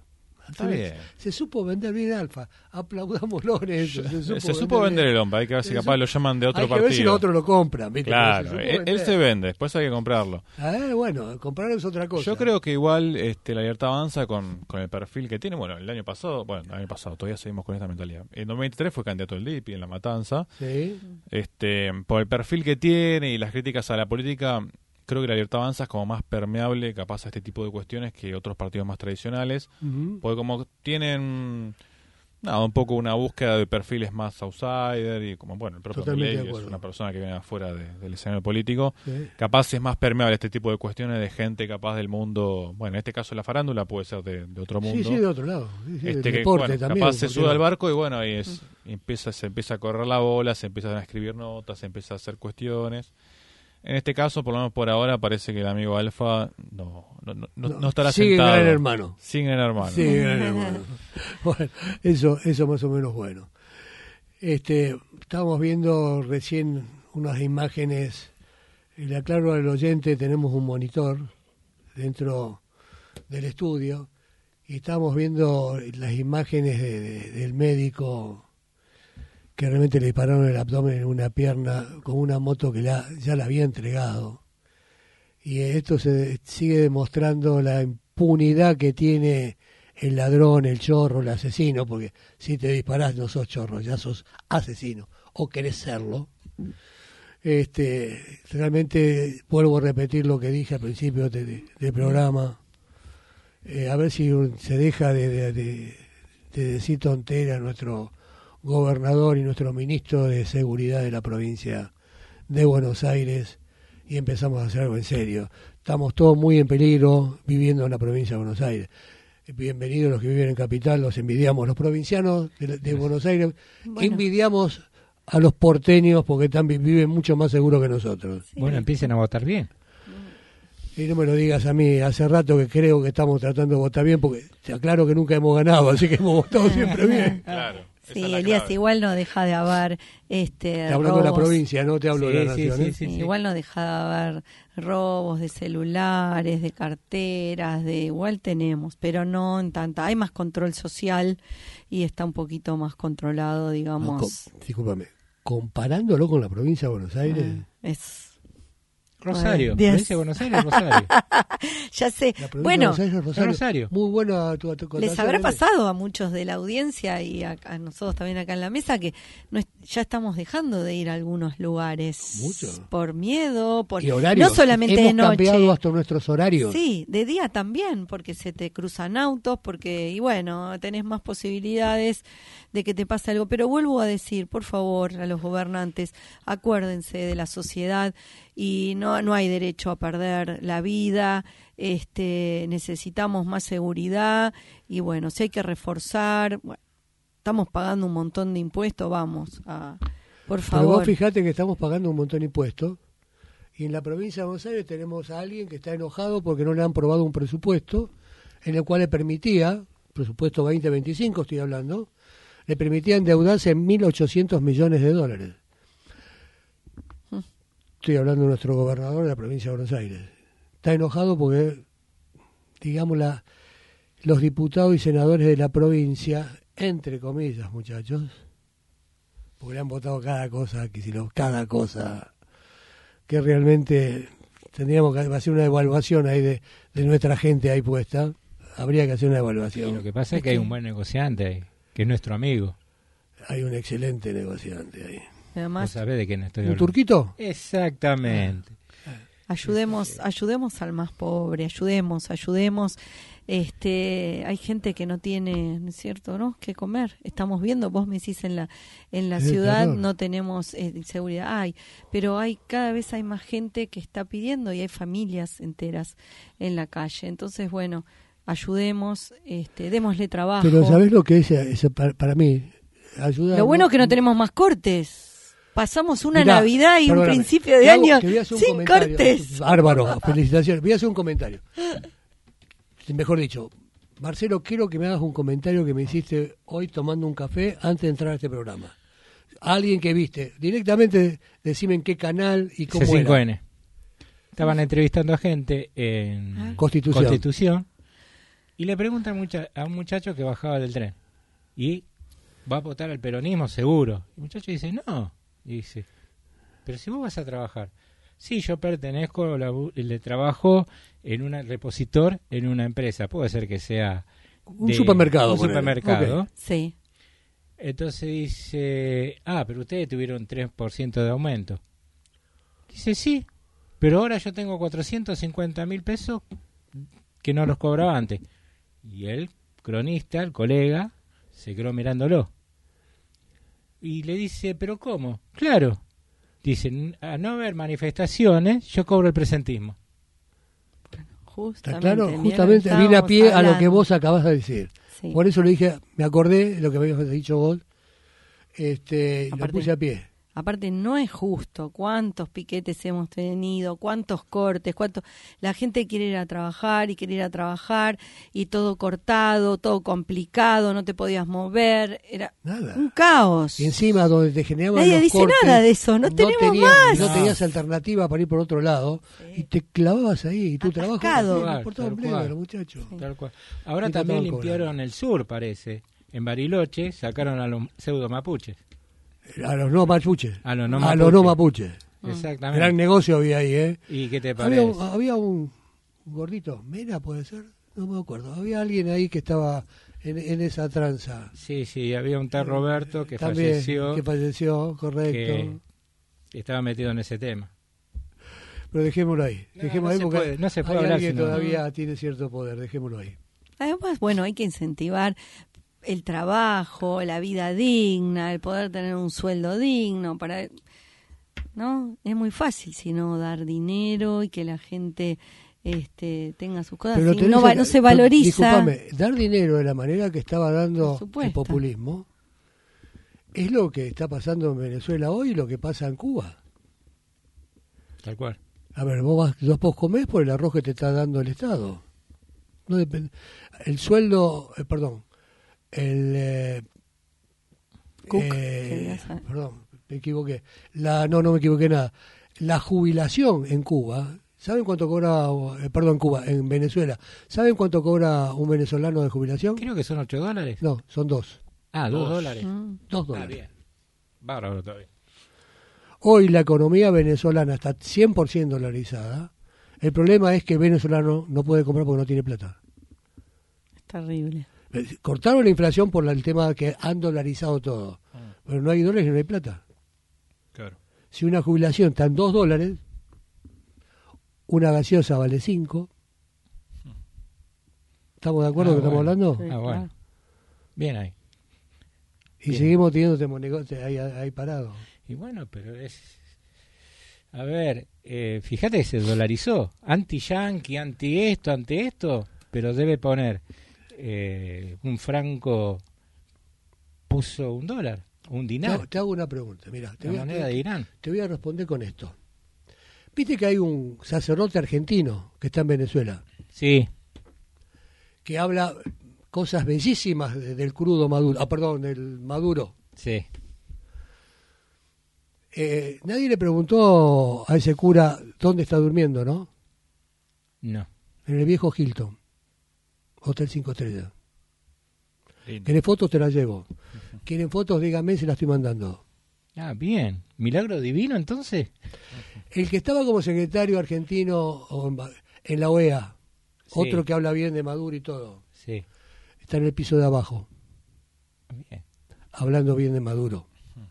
Está bien. Se supo vender bien Alfa. Aplaudámoslo en eso. Se supo vender el hombre. Hay que ver si capaz lo llaman de otro partido. Hay que ver si los otros lo compran. ¿Viste? Claro, él se vende, después hay que comprarlo. Bueno, comprar es otra cosa. Yo creo que igual la Libertad Avanza con el perfil que tiene, el año pasado, todavía seguimos con esta mentalidad. En 2023 fue candidato del DIPI en La Matanza. Sí. Por el perfil que tiene y las críticas a la política, creo que la Libertad Avanza es como más permeable capaz a este tipo de cuestiones que otros partidos más tradicionales, porque como tienen un poco una búsqueda de perfiles más outsider y como el propio Milei es una persona que viene afuera del escenario político, capaz es más permeable a este tipo de cuestiones de gente capaz del mundo, en este caso la farándula puede ser de otro mundo. Sí, de otro lado. Que deporte también, capaz se sube al barco y ahí se empieza a correr la bola, se empiezan a escribir notas, se empieza a hacer cuestiones. En este caso, por lo menos por ahora, parece que el amigo Alfa no estará sigue sentado. Gran Hermano. Sigue Gran Hermano. Sigue Gran Hermano. Bueno, eso más o menos bueno. Estábamos viendo recién unas imágenes. Le aclaro al oyente, tenemos un monitor dentro del estudio y estábamos viendo las imágenes del médico que realmente le dispararon el abdomen en una pierna con una moto que ya la había entregado. Y esto se sigue demostrando la impunidad que tiene el ladrón, el chorro, el asesino, porque si te disparás no sos chorro, ya sos asesino, o querés serlo. Realmente vuelvo a repetir lo que dije al principio del programa, a ver si se deja de decir tonteras nuestro gobernador y nuestro ministro de Seguridad de la provincia de Buenos Aires y empezamos a hacer algo en serio. Estamos todos muy en peligro viviendo en la provincia de Buenos Aires. Bienvenidos los que viven en Capital, los envidiamos. Los provincianos de Buenos Aires envidiamos a los porteños porque viven mucho más seguros que nosotros. Sí. Empiecen a votar bien. Y no me lo digas a mí, hace rato que creo que estamos tratando de votar bien porque te aclaro que nunca hemos ganado, así que hemos votado siempre bien. Claro. Sí, Elías, igual no deja de haber te hablo de la provincia, no te hablo de la nación. Sí. Igual no deja de haber robos de celulares, de carteras, igual tenemos, pero no en tanta. Hay más control social y está un poquito más controlado, digamos. Discúlpame, comparándolo con la provincia de Buenos Aires. Es Rosario, provincia de Buenos Aires, Rosario. Ya sé. Bueno, Rosario. Muy buena tu les habrá pasado a muchos de la audiencia y a nosotros también acá en la mesa que ya estamos dejando de ir a algunos lugares. Mucho. Por miedo, y horarios. No solamente de noche. Hemos cambiado hasta nuestros horarios. Sí, de día también, porque se te cruzan autos, tenés más posibilidades de que te pase algo. Pero vuelvo a decir, por favor, a los gobernantes, acuérdense de la sociedad y no hay derecho a perder la vida. Necesitamos más seguridad y si hay que reforzar, estamos pagando un montón de impuestos, por favor. Pero vos fijate que estamos pagando un montón de impuestos y en la provincia de Buenos Aires tenemos a alguien que está enojado porque no le han aprobado un presupuesto en el cual le permitía, presupuesto 2025 estoy hablando, le permitía endeudarse en $1.800 millones. Estoy hablando de nuestro gobernador de la provincia de Buenos Aires. Está enojado porque, digamos, los diputados y senadores de la provincia, entre comillas, muchachos, porque le han votado cada cosa que realmente tendríamos que hacer una evaluación ahí de nuestra gente ahí puesta. Habría que hacer una evaluación. Y lo que pasa es que hay un buen negociante ahí, que es nuestro amigo. Hay un excelente negociante ahí. Además, ¿vos sabés de quién estoy hablando? hablando? ¿Un turquito? Exactamente. Ayudemos al más pobre, ayudemos. Hay gente que no tiene, ¿no es cierto, no? ¿Qué comer? Estamos viendo, vos me decís en la ciudad no tenemos inseguridad, pero cada vez hay más gente que está pidiendo y hay familias enteras en la calle. Entonces, ayudemos, démosle trabajo. Pero ¿sabés lo que es para mí? Ayuda. Lo bueno es que no tenemos más cortes. Pasamos una Navidad y un principio de año sin cortes. Bárbaro, felicitaciones. Voy a hacer un comentario. Mejor dicho, Marcelo, quiero que me hagas un comentario que me hiciste hoy tomando un café antes de entrar a este programa. Alguien que viste, directamente decime en qué canal y cómo C5N. era. Estaban entrevistando a gente en Constitución. Y le pregunta a un muchacho que bajaba del tren. ¿Y va a votar al peronismo seguro? Y el muchacho dice, no. Y dice, pero si vos vas a trabajar. Sí, yo pertenezco, le trabajo en un repositor en una empresa. Puede ser que sea... Un supermercado. Un supermercado. Okay. Sí. Entonces dice, pero ustedes tuvieron 3% de aumento. Dice, sí, pero ahora yo tengo 450.000 pesos que no los cobraba antes. Y el cronista, el colega, se quedó mirándolo. Y le dice, ¿pero cómo? Claro. Dicen, a no haber manifestaciones, yo cobro el presentismo. Está claro, justamente viene a pie a lo que vos acabas de decir. Sí. Por eso le dije, me acordé de lo que habías dicho vos, lo puse a pie. Aparte no es justo cuántos piquetes hemos tenido, cuántos cortes, la gente quiere ir a trabajar y todo cortado, todo complicado, no te podías mover, era nada. Un caos. Y encima donde te generaban nadie los dice cortes, nada de eso, no tenemos más. No tenías alternativa para ir por otro lado y te clavabas ahí y tu trabajo importaba un bledo, los muchachos. Sí. Tal cual. Ahora también limpiaron el sur, parece. En Bariloche sacaron a los pseudo mapuches. A los no mapuches. A los no mapuches. Exactamente. Gran negocio había ahí, ¿eh? ¿Y qué te parece? Había un gordito, Mena puede ser, no me acuerdo. Había alguien ahí que estaba en esa tranza. Sí, había un tal Roberto que también, falleció. Que falleció, correcto. Que estaba metido en ese tema. Pero dejémoslo ahí. Dejémoslo ahí porque no se puede hay hablar alguien que todavía tiene cierto poder. Dejémoslo ahí. Además, bueno, hay que incentivar el trabajo, la vida digna, el poder tener un sueldo digno, ¿no? Es muy fácil, si no, dar dinero y que la gente tenga sus cosas. Si no se valoriza. Disculpame, dar dinero de la manera que estaba dando el populismo es lo que está pasando en Venezuela hoy y lo que pasa en Cuba. Tal cual. A ver, vos comés por el arroz que te está dando el Estado. No depende. El sueldo, perdón, perdón, me equivoqué. No me equivoqué nada. La jubilación en Cuba, ¿saben cuánto cobra, en Venezuela? ¿Saben cuánto cobra un venezolano de jubilación? Creo que son $8. No, son $2. $2. $2. Bien. Bárbaro todavía. Hoy la economía venezolana está 100% dolarizada. El problema es que el venezolano no puede comprar porque no tiene plata. Es terrible. Cortaron la inflación por el tema que han dolarizado todo. Pero no hay dólares y no hay plata. Claro. Si una jubilación está en $2, una gaseosa vale 5. ¿Estamos de acuerdo que estamos hablando? Sí, bueno. Bien ahí. Y bien. Seguimos teniendo negocios ahí parados. Y bueno, pero es... A ver, fíjate que se dolarizó. Anti-yanqui, ante esto, pero debe poner... un franco puso $1, un dinar. Te hago una pregunta, mira, la moneda de Irán. Te voy a responder con esto. Viste que hay un sacerdote argentino que está en Venezuela. Sí. Que habla cosas bellísimas del crudo Maduro, del Maduro. Sí. Nadie le preguntó a ese cura dónde está durmiendo, ¿no? No. En el viejo Hilton. Hotel 5 estrellas. Lindo. ¿Querés fotos? Te las llevo. ¿Quieren fotos? Díganme si las estoy mandando. Bien. ¿Milagro divino entonces? El que estaba como secretario argentino en la OEA, sí. Otro que habla bien de Maduro y todo, sí. Está en el piso de abajo. Bien. Hablando bien de Maduro.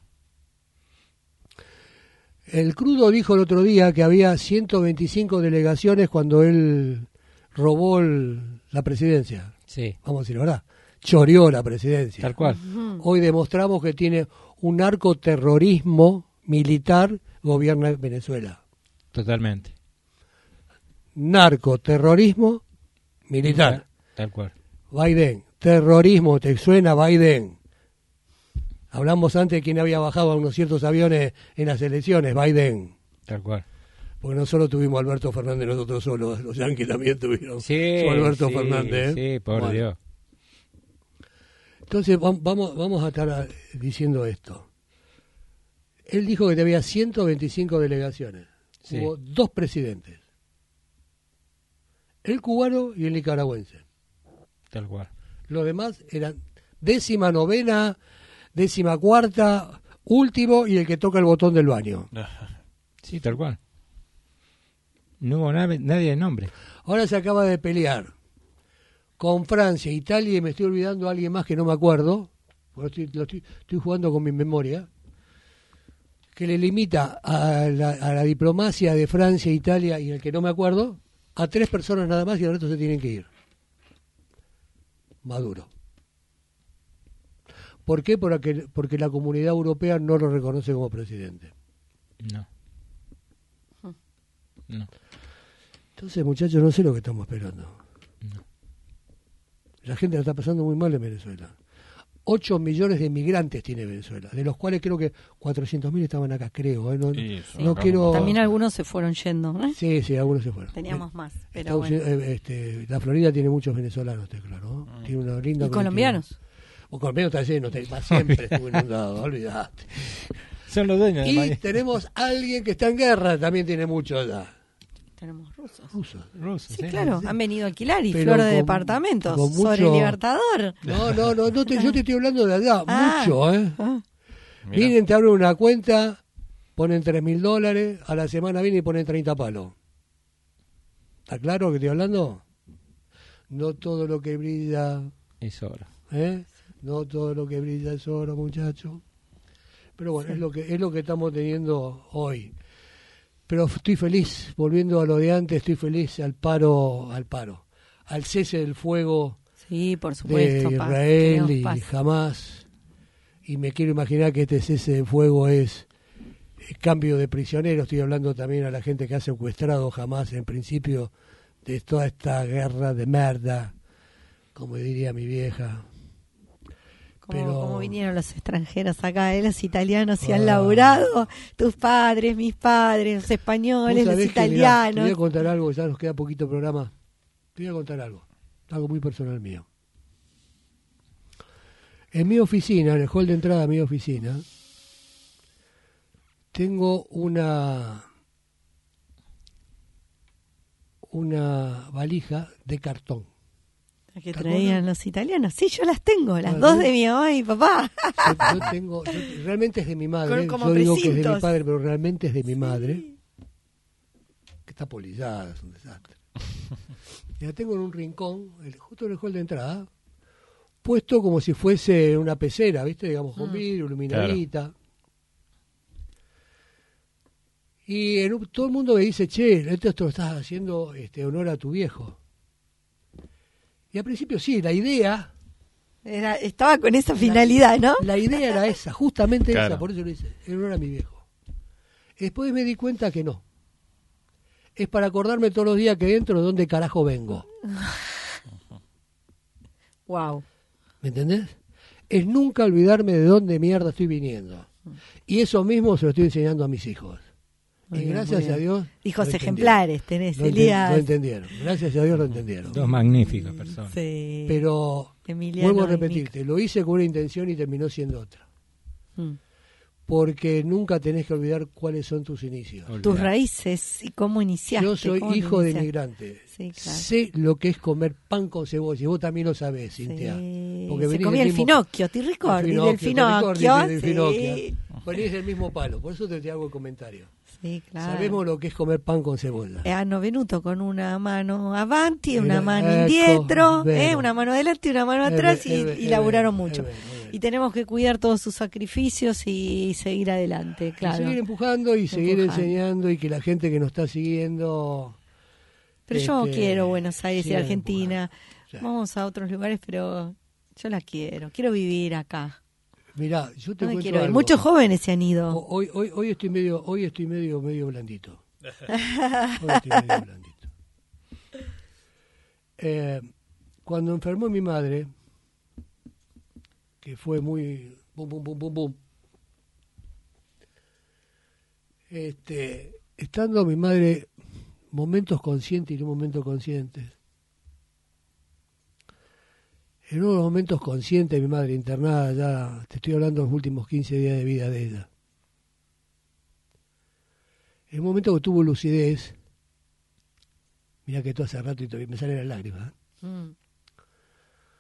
El crudo dijo el otro día que había 125 delegaciones cuando él robó la presidencia. Sí. Vamos a decir, ¿verdad? Choreó la presidencia. Tal cual. Hoy demostramos que tiene un narcoterrorismo militar, gobierna Venezuela. Totalmente. Narcoterrorismo militar. Tal cual. Biden. Terrorismo, ¿te suena Biden? Hablamos antes de quién había bajado a unos ciertos aviones en las elecciones, Biden. Tal cual. Porque no solo tuvimos a Alberto Fernández nosotros solos, los yanquis también tuvieron sí, su Alberto Fernández. Sí, por Dios. Entonces vamos a estar diciendo esto. Él dijo que había 125 delegaciones. Sí. Hubo 2 presidentes. El cubano y el nicaragüense. Tal cual. Los demás eran 19ª, 14ª, último y el que toca el botón del baño. Sí, tal cual. No hubo nadie de nombre. Ahora se acaba de pelear con Francia, Italia y me estoy olvidando a alguien más que no me acuerdo, porque estoy jugando con mi memoria, que le limita a la diplomacia de Francia, Italia y el que no me acuerdo, a 3 personas nada más y el resto se tienen que ir. Maduro. ¿Por qué? Porque la Comunidad Europea no lo reconoce como presidente. No. Entonces, muchachos, no sé lo que estamos esperando. No. La gente la está pasando muy mal en Venezuela. 8 millones de inmigrantes tiene Venezuela, de los cuales creo que 400.000 estaban acá, creo. No quiero... También algunos se fueron yendo, ¿eh? Sí, algunos se fueron. Teníamos más, pero bueno. La Florida tiene muchos venezolanos, claro. Tiene una linda... ¿Y colombianos? O colombianos está lleno, siempre estuvo inundado, olvidate. Son los dueños del Y maíz. tenemos a alguien que está en guerra, también tiene mucho allá. Tenemos rusos. Rusos, Sí, claro, han venido a alquilar y Pero flor de con departamentos mucho... sobre el Libertador. No, yo te estoy hablando de allá, mucho, ¿eh? Mirá. Vienen, te abren una cuenta, ponen $3.000, a la semana vienen y ponen 30 palos. ¿Está claro que estoy hablando? No todo lo que brilla, Es hora. ¿eh? No todo lo que brilla es oro, muchacho. Pero bueno, es lo que estamos teniendo hoy. Pero estoy feliz, volviendo a lo de antes, estoy feliz al cese del fuego Sí, por supuesto. de Israel y paz. Hamás. Y me quiero imaginar que este cese de fuego es cambio de prisioneros. Estoy hablando también a la gente que ha secuestrado Hamás en principio de toda esta guerra de merda, como diría mi vieja. Como vinieron los extranjeros acá, los italianos y han laburado, tus padres, mis padres, los españoles, los italianos. Te voy a contar algo, ya nos queda poquito programa. Te voy a contar algo muy personal mío. En mi oficina, en el hall de entrada de mi oficina, tengo una valija de cartón. Que traían los italianos. Sí, yo las tengo, las dos de mi mamá y mi papá. Realmente es de mi madre. Como yo digo que es de mi precintos. padre, pero realmente es de mi madre. Que está polillada, es un desastre. Y la tengo en un rincón, justo en el hall de entrada, puesto como si fuese una pecera, ¿viste? Digamos, con vidrio, iluminadita. Claro. Y todo el mundo me dice, che, esto lo estás haciendo honor a tu viejo. Y al principio sí, la idea... Estaba con esa finalidad, ¿no? La idea era esa, justamente claro. esa, por eso lo hice, en honor a mi viejo. Después me di cuenta que no. Es para acordarme todos los días que entro de dónde carajo vengo. Wow. ¿Me entendés? Es nunca olvidarme de dónde mierda estoy viniendo. Y eso mismo se lo estoy enseñando a mis hijos. Y gracias a Dios... Hijos ejemplares tenés, Elías. Lo entendieron. Gracias a Dios lo entendieron. Dos magníficas personas. Sí. Pero, Emiliano vuelvo a repetirte, lo hice con una intención y terminó siendo otra. Porque nunca tenés que olvidar cuáles son tus inicios. Tus raíces y cómo iniciaste. Yo soy hijo de inmigrante. Sí, claro. Sé lo que es comer pan con cebolla. Y vos también lo sabés, Cintia. Sí. Porque Se comía el finocchio, ti ricordi del finocchio. Sí. Venís del mismo palo. Por eso te hago el comentario. Sì, claro. Sabemos lo che è comer pan con cebolla. Hanno venuto con una mano avanti e una mano indietro, una mano adelante y una mano atrás y laburaron mucho. Y tenemos que cuidar todos sus sacrificios y seguir adelante, claro. Y seguir empujando y seguir enseñando y que la gente que nos está siguiendo... Pero yo quiero Buenos Aires y Argentina. Sí. Vamos a otros lugares, pero yo la quiero. Quiero vivir acá. Mirá, yo te no cuento quiero ir. algo. Muchos jóvenes se han ido. Hoy estoy medio blandito. Hoy estoy medio blandito. Cuando enfermó mi madre, que fue muy bum, estando mi madre momentos conscientes y no momentos conscientes. En uno de los momentos conscientes de mi madre internada, ya te estoy hablando de los últimos 15 días de vida de ella. En el momento que tuvo lucidez, mira que todo hace rato y todavía me salen las lágrimas.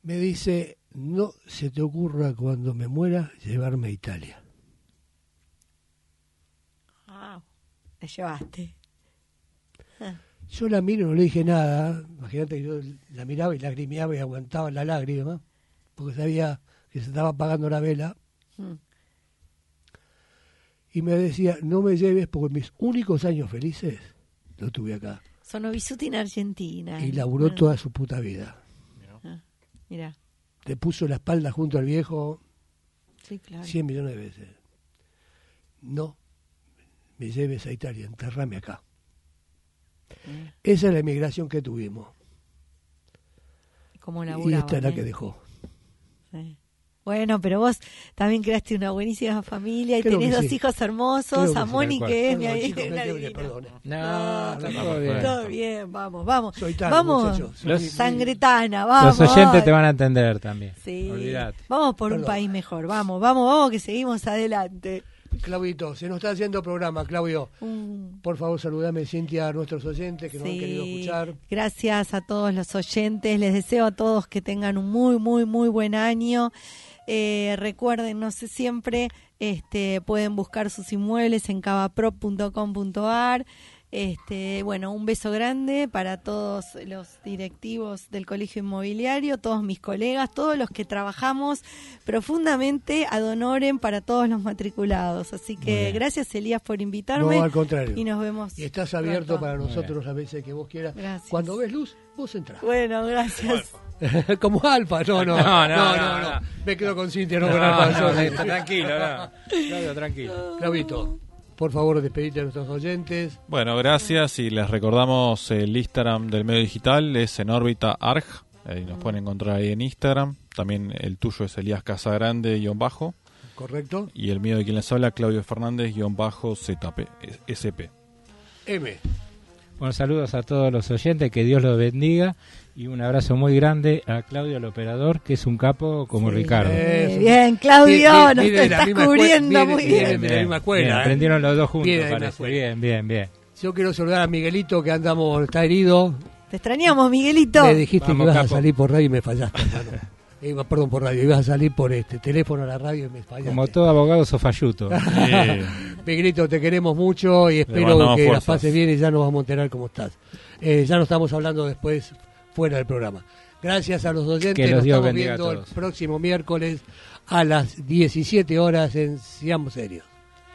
Me dice, no se te ocurra cuando me muera llevarme a Italia. Wow, te llevaste. Yo la miro, no le dije nada. Imagínate que yo la miraba y lagrimeaba y aguantaba la lágrima, porque sabía que se estaba apagando la vela. Y me decía, no me lleves porque mis únicos años felices los tuve acá. Sono vissuti in Argentina. Y laburó toda su puta vida. Mira. Le puso la espalda junto al viejo Sí, claro. 100 millones de veces. No me lleves a Italia, enterrame acá. Esa es la emigración que tuvimos. Como Y laburaban, esta es la que dejó. Sí. Bueno, pero vos también creaste una buenísima familia y Creo tenés que dos sí. hijos hermosos, Creo que a sí, Moni, tal que es Perdón, mi chicos, me una quebré, divina. perdón. No, está todo bien. Todo bien, vamos. Soy tan, Vamos, muchachos. Los- sangretana, vamos. Los oyentes te van a entender también. Sí. Olvídate. Vamos por un Perdón. país mejor, vamos, que seguimos adelante. Claudito, se nos está haciendo programa, Claudio. Por favor, saludame, Cintia, a nuestros oyentes que nos han querido escuchar. Gracias a todos los oyentes. Les deseo a todos que tengan un muy, muy, muy buen año. Recuerden, no sé, siempre pueden buscar sus inmuebles en cavaprop.com.ar. Bueno, un beso grande para todos los directivos del Colegio Inmobiliario, todos mis colegas, todos los que trabajamos profundamente ad honorem para todos los matriculados. Así que gracias, Elías, por invitarme. No, al contrario. Y nos vemos. Y estás abierto pronto. para nosotros las veces que vos quieras. Gracias. Cuando ves luz, vos entrás. Bueno, gracias. Como Alfa, no. No. Me quedo con Cintia, no con Alfa. Tranquilo, Claudio, tranquilo. Claudito, por favor, despedite a nuestros oyentes. Bueno, gracias y les recordamos el Instagram del medio digital, es en órbita arg, ahí nos pueden encontrar ahí en Instagram. También el tuyo es Elías Casagrande _ ¿Correcto? y el mío de quien les habla, Claudio Fernández _ SP. M. Bueno, saludos a todos los oyentes, que Dios los bendiga y un abrazo muy grande a Claudio, el operador, que es un capo como Ricardo. Bien, Claudio, nos Viene de te la estás misma cubriendo escuela, muy viene bien. de la misma escuela. Bien, aprendieron los dos juntos, Viene de la misma parece. escuela. Bien. Yo quiero saludar a Miguelito, que está herido. Te extrañamos, Miguelito. Me dijiste Vamos, que ibas a capo. salir por radio y me fallaste, hermano. Perdón, por radio. Ibas a salir por teléfono a la radio y me fallaste. Como todo abogado sofayuto. Miguelito, te queremos mucho y espero mandamos que la fuerzas. pases bien y ya nos vamos a enterar cómo estás. Ya nos estamos hablando después fuera del programa. Gracias a los oyentes. Que los nos Dios estamos bendiga a viendo el todos. próximo miércoles a las 17 horas en Seamos Serios.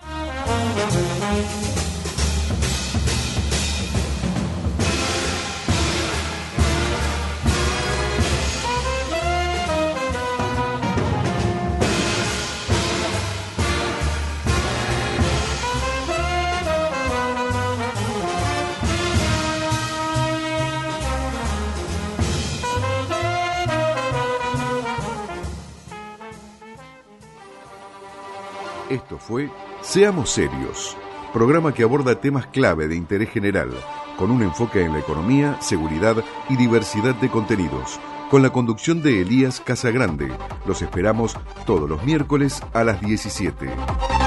Esto fue Seamos Serios, programa que aborda temas clave de interés general, con un enfoque en la economía, seguridad y diversidad de contenidos, con la conducción de Elías Casagrande. Los esperamos todos los miércoles a las 17.